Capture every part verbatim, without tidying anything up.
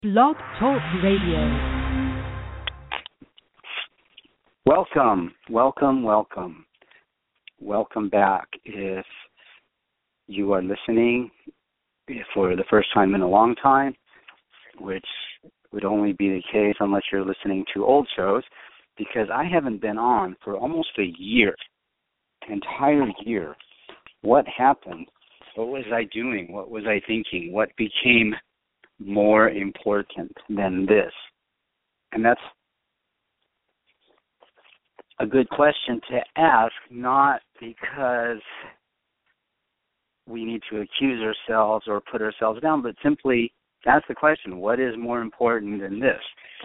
Blog Talk Radio. Welcome, welcome, welcome. Welcome back. If you are listening for the first time in a long time, which would only be the case unless you're listening to old shows, because I haven't been on for almost a year, an entire year. What happened? What was I doing? What was I thinking? What became more important than this? And that's a good question to ask, not because we need to accuse ourselves or put ourselves down, but simply ask the question, what is more important than this?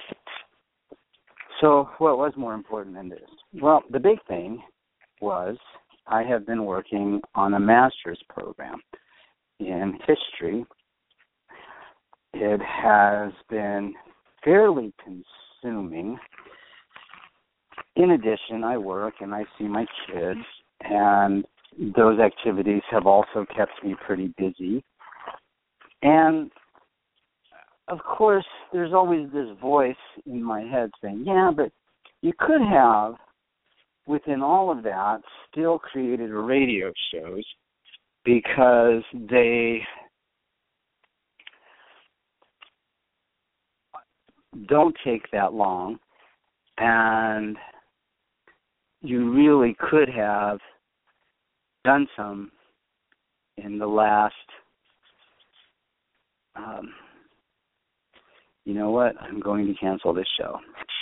So what was more important than this? Well, the big thing was I have been working on a master's program in history. It has been fairly consuming. In addition, I work and I see my kids, and those activities have also kept me pretty busy. And, of course, there's always this voice in my head saying, yeah, but you could have, within all of that, still created radio shows because they don't take that long, and you really could have done some in the last, um, you know what, I'm going to cancel this show.